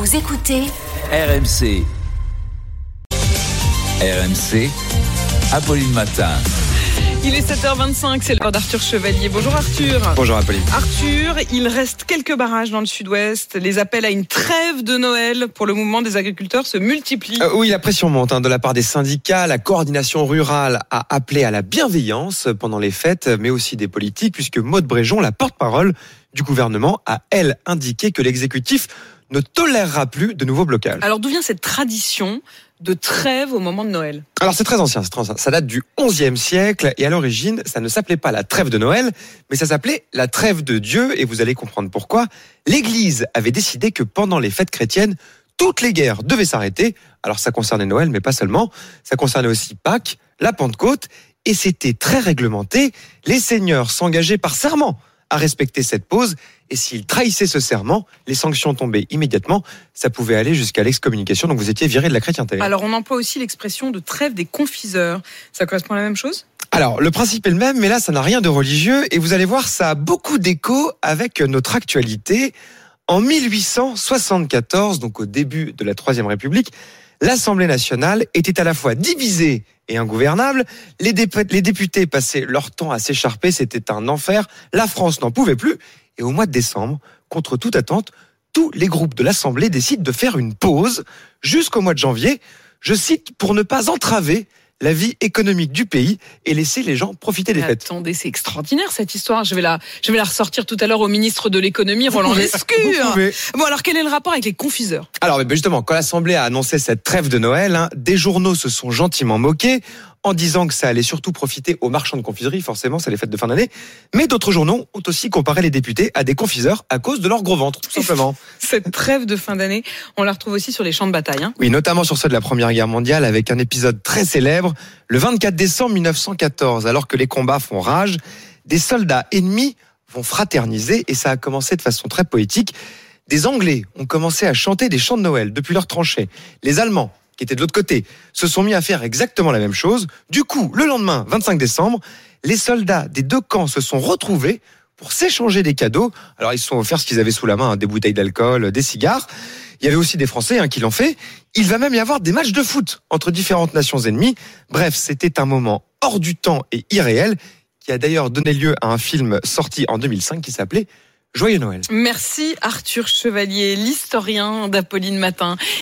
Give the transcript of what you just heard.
Vous écoutez RMC. RMC, Apolline Matin. Il est 7h25, c'est l'heure d'Arthur Chevalier. Bonjour Arthur. Bonjour Apolline. Arthur, il reste quelques barrages dans le sud-ouest. Les appels à une trêve de Noël pour le mouvement des agriculteurs se multiplient. Oui, la pression monte de la part des syndicats. La coordination rurale a appelé à la bienveillance pendant les fêtes, mais aussi des politiques, puisque Maude Bréjon, la porte-parole du gouvernement, a, elle, indiqué que l'exécutif ne tolérera plus de nouveaux blocages. Alors d'où vient cette tradition de trêve au moment de Noël? Alors c'est très ancien. Ça date du XIe siècle et à l'origine, ça ne s'appelait pas la trêve de Noël, mais ça s'appelait la trêve de Dieu et vous allez comprendre pourquoi. L'Église avait décidé que pendant les fêtes chrétiennes, toutes les guerres devaient s'arrêter. Alors ça concernait Noël, mais pas seulement. Ça concernait aussi Pâques, la Pentecôte et c'était très réglementé. Les seigneurs s'engageaient par serment à respecter cette pause. Et s'ils trahissaient ce serment, les sanctions tombaient immédiatement. Ça pouvait aller jusqu'à l'excommunication, donc vous étiez viré de la chrétienté. Alors on emploie aussi l'expression de trêve des confiseurs. Ça correspond à la même chose? Alors, le principe est le même, mais là, ça n'a rien de religieux. Et vous allez voir, ça a beaucoup d'écho avec notre actualité. En 1874, donc au début de la Troisième République, l'Assemblée nationale était à la fois divisée et ingouvernable. Les députés passaient leur temps à s'écharper, c'était un enfer. La France n'en pouvait plus. Et au mois de décembre, contre toute attente, tous les groupes de l'Assemblée décident de faire une pause jusqu'au mois de janvier, je cite, pour ne pas entraver la vie économique du pays et laisser les gens profiter des fêtes. Attendez, c'est extraordinaire cette histoire. Je vais la ressortir tout à l'heure au ministre de l'économie, Roland Lescure. Bon, alors quel est le rapport avec les confiseurs? Alors justement, quand l'Assemblée a annoncé cette trêve de Noël, des journaux se sont gentiment moqués en disant que ça allait surtout profiter aux marchands de confiserie, forcément, c'est les fêtes de fin d'année. Mais d'autres journaux ont aussi comparé les députés à des confiseurs à cause de leur gros ventre, tout simplement. Cette trêve de fin d'année, on la retrouve aussi sur les champs de bataille. Oui, notamment sur ceux de la Première Guerre mondiale, avec un épisode très célèbre. Le 24 décembre 1914, alors que les combats font rage, des soldats ennemis vont fraterniser, et ça a commencé de façon très poétique. Des Anglais ont commencé à chanter des chants de Noël depuis leurs tranchées. Les Allemands, qui étaient de l'autre côté, se sont mis à faire exactement la même chose. Du coup, le lendemain, 25 décembre, les soldats des deux camps se sont retrouvés pour s'échanger des cadeaux. Alors, ils se sont offerts ce qu'ils avaient sous la main, des bouteilles d'alcool, des cigares. Il y avait aussi des Français qui l'ont fait. Il va même y avoir des matchs de foot entre différentes nations ennemies. Bref, c'était un moment hors du temps et irréel, qui a d'ailleurs donné lieu à un film sorti en 2005 qui s'appelait Joyeux Noël. Merci Arthur Chevalier, l'historien d'Apolline Matin.